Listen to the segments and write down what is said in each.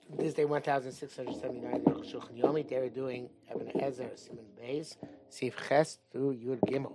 This day 1679 Shulchan Yomi. They were doing Eben Ezer Simon Beis Sif Ches through Yud Gimel.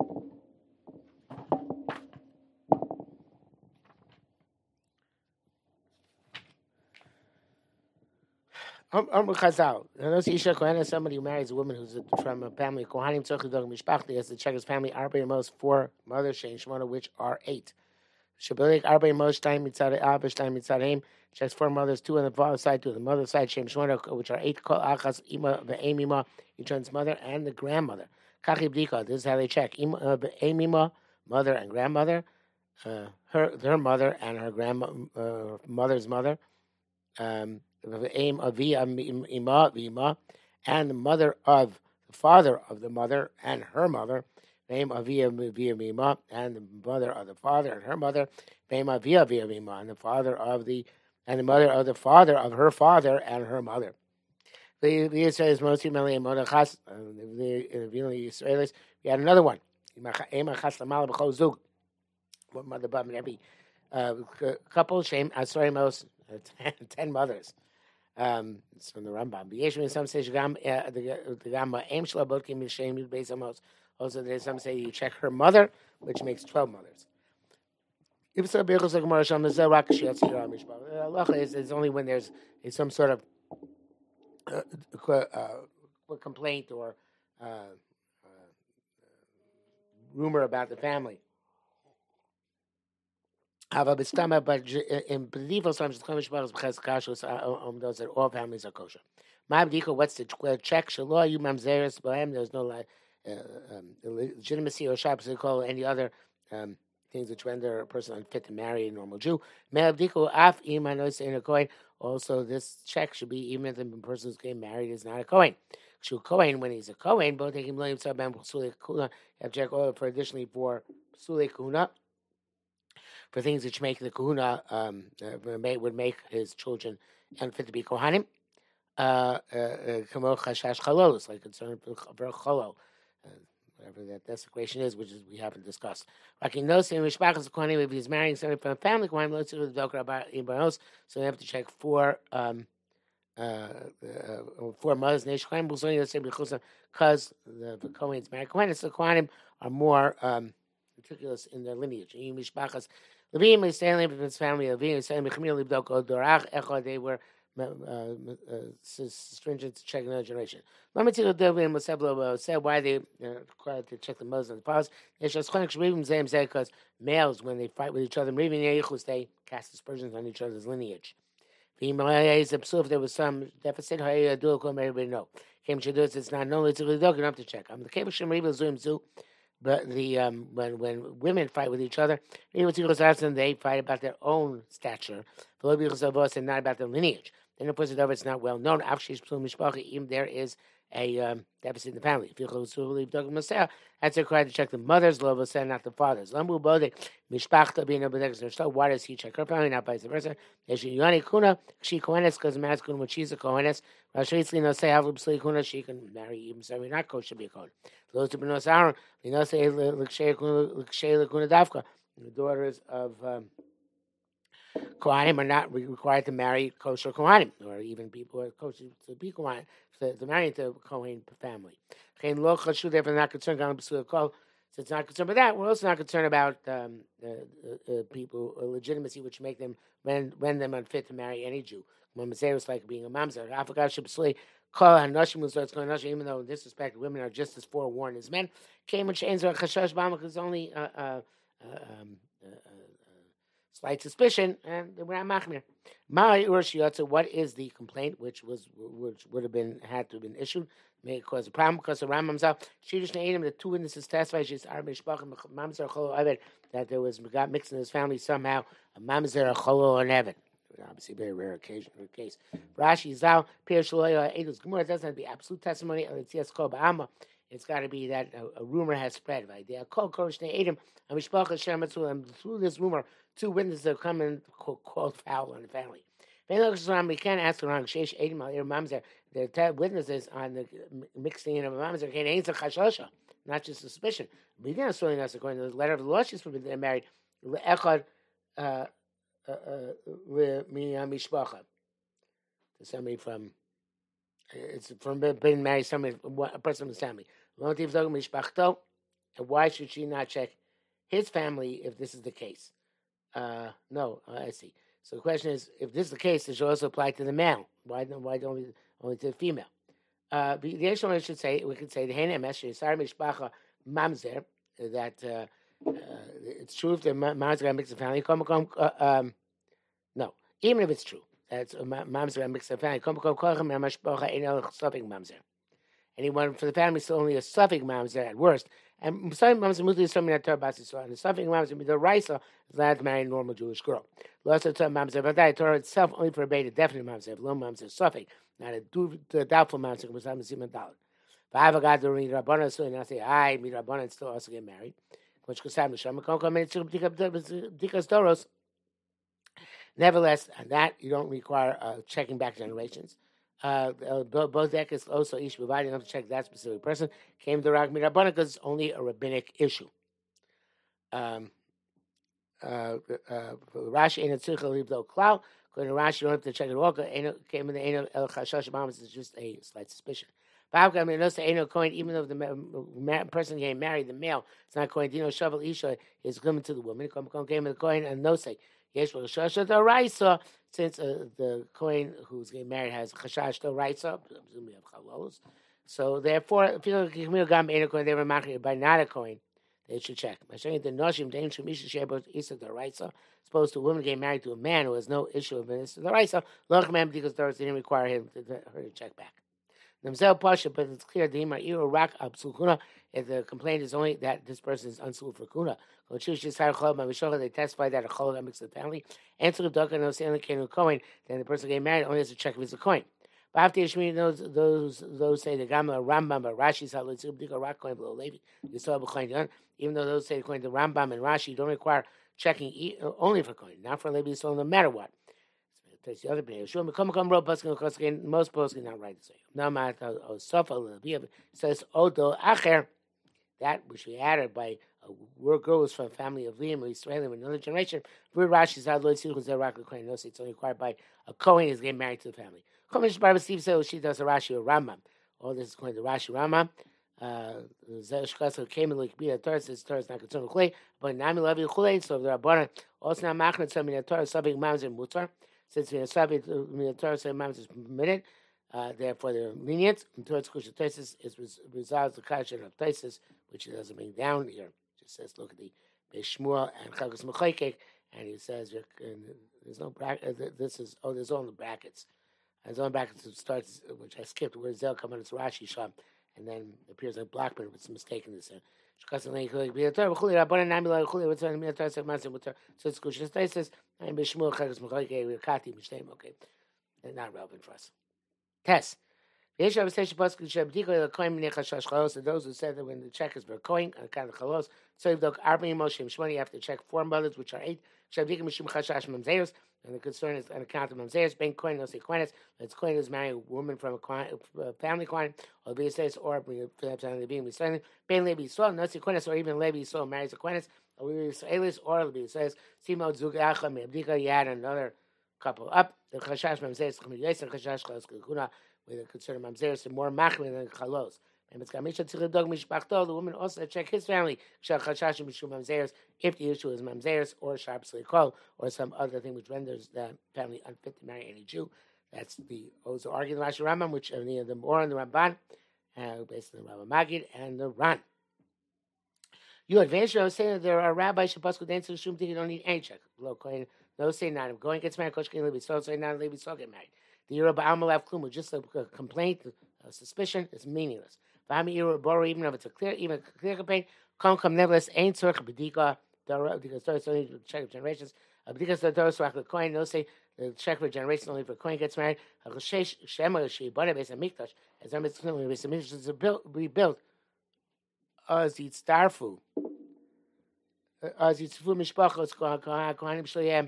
Chazal. Those Isha Kohen is somebody who marries a woman who's from a family. Kohanim Tzorch Lidog Mishpachti has to check his family. Arba most 4 mothers, Shein Shmona, which are 8. Shabelik Arba most Shtayim Mitzad Abba Shtayim Mitzad Haim. Checks 4 mothers, 2 on the father's side, 2 on the mother's side. Shein Shmona, which are 8. Kol Achas Ima Ve'em Ima, each one's mother and the grandmother. Kachi Bdika. This is how they check. Ima Ve'em Ima, mother and grandmother. Their mother and her grandmother's mother. The aim of Ima, and the mother of the father of the mother and her mother, the aim of Ima, and the mother of the father and her mother, the aim of Ima, and the father of the mother of the father of her father and her mother. The Israelis mostly Meli and Modachas, the Israelis. We had another one. One mother above in every couple. Shame Asorimos, 10 mothers. It's from the Rambam. B'yeshua, some say the Gamba aim shlabotkim mishem yud beis amos. Also, there's some say you check her mother, which makes 12 mothers. If so, b'yichus l'gemara sham is rak shiyatzira mishpah. Allah is only when there's some sort of complaint or rumor about the family. But in medieval times, those that all families are kosher. What's the check? There's no legitimacy or call any other things which render a person unfit to marry a normal Jew. Also, this check should be even if the person who's getting married is not a Kohen. When he's a Kohen, both they can blame you have check for additionally for Psule Kuna. For things which make the kahuna would make his children unfit to be kohanim, kamo chashash chalolus, like concern for cholo, whatever that desecration is, which is we haven't discussed. Like in those same mishpachas kohanim, if he's marrying somebody from a family kohanim, let's do the dokra about anybody else. So they have to check 4 mothers. Neish kohanim b'zoni let's say because the kohanim marry kohanim, so kohanim are more meticulous in their lineage. In mishpachas. Levim is saying with his family. Levim is saying they were stringent to check another generation. Let me tell you say why they required to check the mothers and the fathers. Because males, when they fight with each other, they cast aspersions on each other's lineage. If there was some deficit, everybody know. It's not only to enough to check. But when women fight with each other, they fight about their own stature, and not about their lineage. Then of course it's not well known. Even there is a deficit in the family. That's required to check the mother's love, not the father's. Why does he check her family, not vice versa? She kohenes because masculine when she's a kohenes. She can marry even somebody not kosher should be a kohen. Those to benos Aaron, the daughters of Kohanim are not required to marry kosher Kohanim, or even people who are kosher to be Kohanim, to marry into a Kohen family. Therefore, not concerned. So it's not concerned about that. We're also not concerned about people legitimacy, which make them render them unfit to marry any Jew. When it's like being a mamzer, even though in this respect women are just as forewarned as men. Came and chains are chashash b'amak is only slight suspicion, and we're not machmir. Ma'ai urshiyotza. What is the complaint which would have had to have been issued? May cause a problem because the Rambam's out. Shirish ne'edim, the 2 witnesses testified that there was got mixed in his family somehow a mamzer, a cholo, or an eved. Obviously, very rare case. Rashi Zal Pir Shaloya Edus Gemara doesn't have to be absolute testimony. It's got to be that a rumor has spread. Right? They are called Koroshne Edom and and through this rumor, 2 witnesses have come and called foul on the family. We can't ask around Shesh Edom Mamzer. The witnesses on the mixing in of a Mamzer can't answer Chashosha, not just suspicion. We can't assume us according to the letter of the law. She's forbidden to married. Echad. somebody from. It's from being married somebody, a person from his family. And why should she not check his family if this is the case? No, I see. So the question is, if this is the case, it should also apply to the male. Why don't we only to the female? The extra one we could say the mishpacha mamzer that it's true if the mamzer mixed family. No, even if it's true that's mamzer mixed family. Anyone for the family is only a suffix mamzer at worst. And some mamzer mutli is something that Torah basis on. The suffix mamzer the raisa is allowed to marry a normal Jewish girl. Lots of Torah mamzer, but that Torah itself only forbade a definite mamzer, low mamzer suffix, not a doubtful mamzer. Was I'm a siman dalet. But I have got the Rabbanan, so I say, I meet Rabbanan and still also get married. Which could happen. Nevertheless, on that you don't require checking back generations. Both decades also each provided enough to check that specific person came to Rag Mirabana because it's only a rabbinic issue. Rashi ain't a tzircha leave though cloud. According to Rashi, you don't have to check it all. Came in the ain't el chashash mamas is just a slight suspicion. But I mean, ain't no coin. Even though the person getting married, the male, it's not coin. Dino shovel isha is coming to the woman. Come came in the coin and no say. Yes, well, Shasha the Raisa, since the Kohen who's getting married has Chashash the Raisa, presumably have Chalos. So therefore, if you gam ain't a Kohen, they were married by not a Kohen, they should check. By saying the Noshim, Dame Shemisha Shebot Isa the Raisa, supposed to a woman getting married to a man who has no issue of this, the Raisa, Loch man because they didn't require her to check back. Themselves Pasha, but it's clear the Imar Iru Rak Absulkuna, if the complaint is only that this person is unsuitable for Kuna. They testify that a Chol mixed the family. And to the Daka no say only coin, then the person getting married only has to check if it's a coin. But after Yishmi, those say the Gamma Rambam, but Rashi's how let's do a rock coin below Levi. You saw behind even though those say according to Rambam and Rashi don't require checking only for coin, not for Levi, so no matter what. The other people, most posts can not write the same. No matter says Odo Acher, that which we added by a girl was from a family of Liam or Israel in another generation. For Rashi's out Lord Silu Zerak Kohen. No, it's only required by a Kohen is getting married to the family. Kohen Shbar Steve says she does a Rashi or Rambam. All this is going to Rashi Rambam. Zeshkas came in like be a Torah says Torah is not concerned with clay, but Nami Levi Chulei. So the Rabbanan also not machnet some in the Torah subbing mams and mutar. Since we are subject to the Torah say mams is permitted. Therefore, they're lenient. And towards Kusha Taisis is resolves the Kasha of Taisis, which he doesn't bring down here. Just says, look at the Shmuel and Chagas Mechaykek, and he says, there's no bracket. This is, there's only brackets. And there's only brackets that starts, which I skipped, where Zel come on, it's Rashi Sham, and then it appears like Blackburn with some mistake in this. So it's Kusha Taisis, and Shmuel Chagas Mechaykek, Kati, Mishnayim, okay. They're not relevant for us. Test. Those who said that when the check is for coin, kind of chalos, so you have to check 4 mothers, which are 8. And the concern is on account of mamzeres, being coin, no say coines. It's coin is marrying a woman from a family coin, or be says, or being Israeli. Being Levi Yisrael, no say coines, or even Levi Yisrael marries a coines, or Israelis, or Levi says, Simo Zug Acham, you add another couple up. The Chashash Mamzeres Chamilyes and Chashash Chalos Kuna, with the concern of Mamzeres and more Machmin than Chalos. And it's Kamisha Tzilidog Mishpachto, the woman also check his family, Chashash Mishum Mamzeres, if the issue is Mamzeres or Sharp Slikol, or some other thing which renders the family unfit to marry any Jew. That's the also arguing the Rashi Rambam, which are near the more on the Ramban, based on the Rambam Magid and the Ran. You advance, I was saying that there are rabbis Shabbos dance to Shum you don't need any check. No say not. If going gets married, Kosh can Levi so say not Levi so get married. The Yoruba Amalav Klum, just a complaint, a suspicion, is meaningless. Vami Yoruba, even if it's a clear complaint, come nevertheless ain't Tzorch B'dika, because Torah is only to check generations. Because the Torah Swach the coin, no say the check for generations only if a coin gets married. Shema Shi Bana Beis Hamikdash, as I'm saying, when Beis Hamikdash is rebuilt, as it's Starfu, as it's Fu Mishpachos Kohanim Shloyem.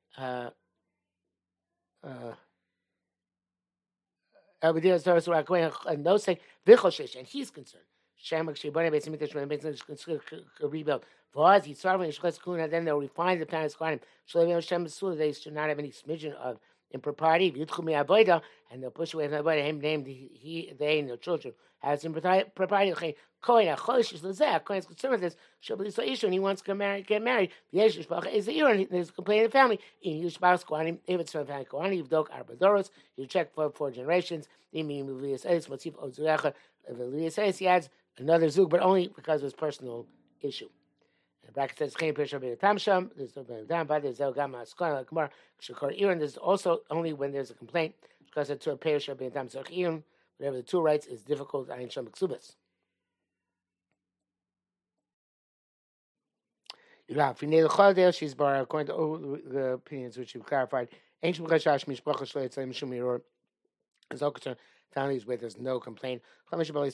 And those say Vichoshesh, and he's concerned. Shamak Shibana Beis Hamikdash when Beis rebuilt. Vaz Yitzarva and Shles Kuna, then they'll refine the planet's Kohanim. Shloim Shem Sula, they should not have any smidgen of impropriety, v'yutchu avoda, and they'll push away from avoda. Him named they, and their children has impropriety. Okay, Kohen Achosh is Lazeh. Kohen is concerned with this. Shabbat Yisrael, and he wants to get married. The Yesh Mishpacha is the Iran. There's a complaint in the family. In Yishbachas Kohanim, if it's from the family Kohanim, Yivdok Arba Doros. You check for 4 generations. Imi Muvlias Eis Motzif Ozurecha. Muvlias Eis, he adds another zug, but only because of his personal issue. The bracket says Chaim Pirsha B'Tam Tamsham. There's no B'Tam, but there's Elgam Askon like Gemara. Shakor Iran. There's also only when there's a complaint because it's to a Pirsha B'Tam Tzarich Iran. Whatever the two rights is difficult. Ayin Sham Ksubas. She's bar according to all the opinions which you've clarified. Ancient Chashash Mishpacha Shleitz Mishum Miror is all concerned. Families where there's no complaint. Anybody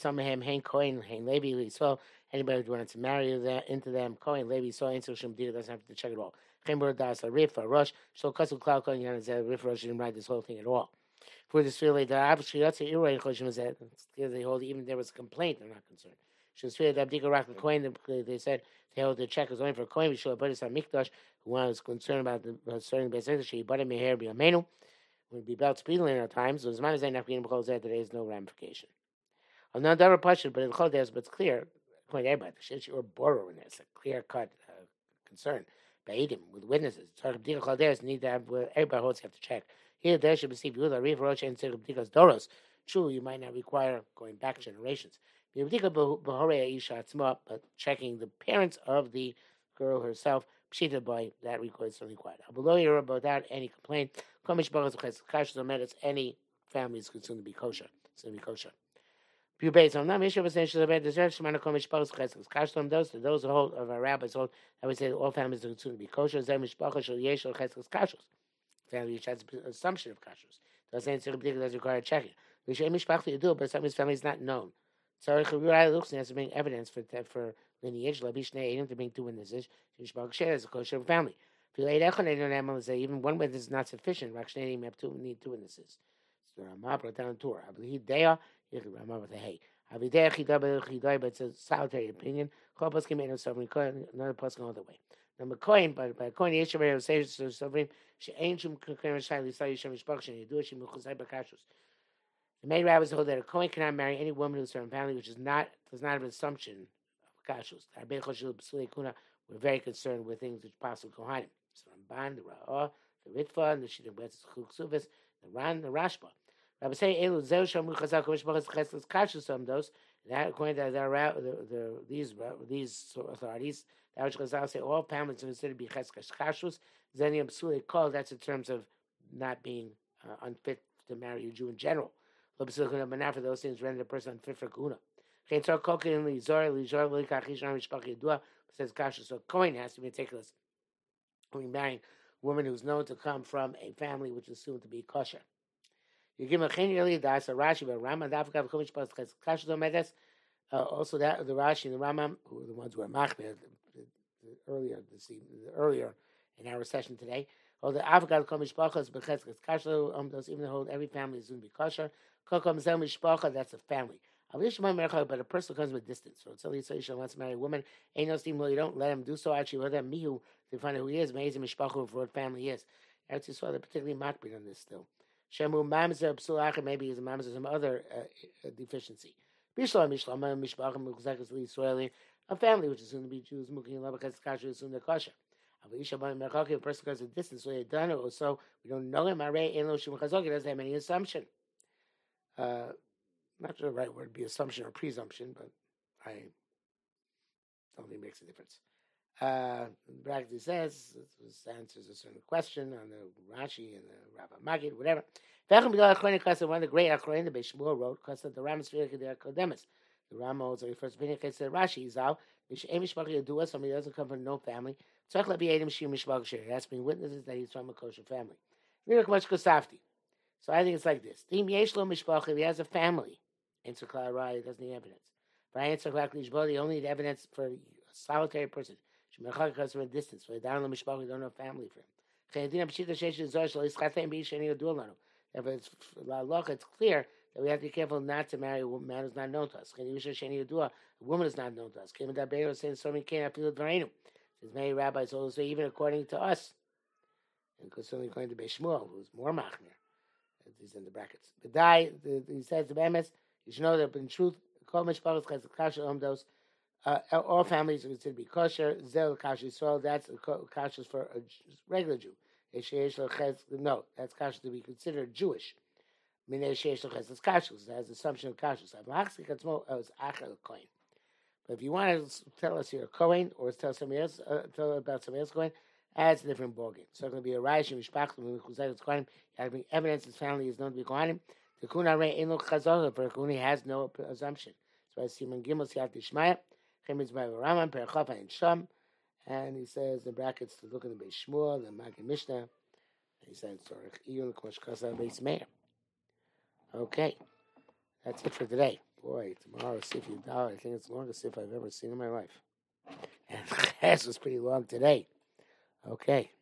who wants to marry into them, Kohen, Levi, so Ain't Shum Dita doesn't have to check it all. Chemur Das a Rif, a Rush, so Kasu Cloud Kohen Yan is a Rif Rush didn't write this whole thing at all. For this field, the Abshiyatsi Iray Choshim is that they hold even there was a complaint, they're not concerned. She was feared that Abdika Rak the Kohen, they said they held the check was only for Kohen, Vishua Buddhist Mikdash, who was concerned about the starting base she bought him a hair be a menu. Would be about speedily in our times, so as much as I not getting because there is no ramification. I'm not double pushing, but but it's clear. According to everybody, the or borrow in this, a clear cut concern. Baidim with witnesses. So the need to have everybody holds have to check. Here there should receive you the Riv Rocha and B'dikas Doros. True, you might not require going back generations. But checking the parents of the girl herself, Pshita by that requires only required. Below here without any complaint. Any family is considered to be kosher. It's going to be kosher. Those who hold of our rabbis hold, I would say all families are considered to be kosher. Family which has an assumption of kashrus. Does say does require checking. You do, but some of his family is not known. So it has to bring evidence for lineage. To bring 2 witnesses. Is a kosher family. Even one witness is not sufficient. Need 2 witnesses. So Ramah brought down Torah. I believe they are. Ramah with a hay. But it's a solitary opinion. Another person all the way. Number coin, but by coin, the Yeshiva says to Sovrim, she ain't shum kukrim shayli sayi shem mishpachshin. You do it, she muchusay bakashrus. The main rabbis hold that a coin cannot marry any woman who's from a family which does not have an assumption of kashrus. We're very concerned with things which pass with kohanim. So Ramban, the Ra'ah, the Ritva, and the Shidduch Chuksuvis, the Ran, the Rashba. Rabbi say Elu Zeu Shamu Chazal Komish Bachas Cheslas Kashrus some those. That according to these authorities, that which Chazal say all families are considered to be Cheskas Kashrus. Zeniam Psule called that's in terms of not being unfit to marry a Jew in general. But for those things render a person unfit for Kuna. Says Kashrus. So Kohen has to be meticulous when marrying a woman who's known to come from a family which is soon to be kosher. You give a early das a Rashi, but Rambam Dafka Komish Pas Kashrus Medes. Also, that the Rashi and the Rambam, who are the ones who are machmir earlier in our session today. Or the Avgad Komish Pachas Becheskas Kashrus. Those even hold every family is soon to be kosher. Kokom Zel Mishpacha, that's a family. But a person comes with distance. So it's only so you wants to marry a woman. Ain't no steam. You don't let him do so. Actually, let them mihu to find out who he is. Amazing mishpacha for what family he is. Eretz Yisrael, they're particularly makbid on this still. Shemu mamzer psulach, maybe he's a mamzer some other deficiency. Bishlam mishlam mishpacha mukzakas Israeli, a family which is soon to be Jews. Mukin labakas kasher is soon to kosher. A person comes with distance. So he done it. So we don't know him. Arei eno shum chazok. He doesn't have any assumption. Not sure the right word would be assumption or presumption, but I don't think it makes a difference. Bragdi says, this answers a certain question on the Rashi and the Rabbi Magid, whatever. One of the great Achronim, the Beishmur wrote, because the Rambam Sfirah Kedei Kodemis. The Rambam holds the first opinion, said Rashi, Zal, somebody doesn't come from no family. It has to be witnesses that he's from a kosher family. So I think it's like this. He has a family. Answer Klarai doesn't need evidence. But I answer Klarai, only need evidence for a solitary person. Comes from a distance. For down the Mishpach, we don't have family for him. If it's clear that we have to be careful not to marry a man who's not known to us. A woman is not known to us. Saying so many can't feel the Says many rabbis also say even according to us. and concerning according to Beis Shmuel, who's more machmir. He's in the brackets. The die, he says the Bemis, you should know that in truth, all families are considered to be kosher. Zel kasher Yisrael, that's kosher for a regular Jew. No, that's kosher to be considered Jewish. That's kosher. It has assumption of kosher. But if you want to tell us you're a Kohen or tell somebody else, tell about somebody else Kohen, that's a different ballgame. So it's going to be a Raish and Mishpachtim and Chuzayt Kohanim. You have to bring evidence his family is known to be Kohanim. The Kuna Rei Ein Lo Chazor, for Kuna has no assumption. So I see Simon Gimel Siyat Dishmaya, Chemiz By Raman, Perachapa and Sham, and he says in brackets to look at the Beis Shmuel, the Maggid Mishnah, and he says Tzorich Iyun Kmosh Kasa Beis Meir. Okay, that's it for today. Boy, tomorrow Sif Yudal, I think it's the longest Sif I've ever seen in my life. And the class was pretty long today. Okay.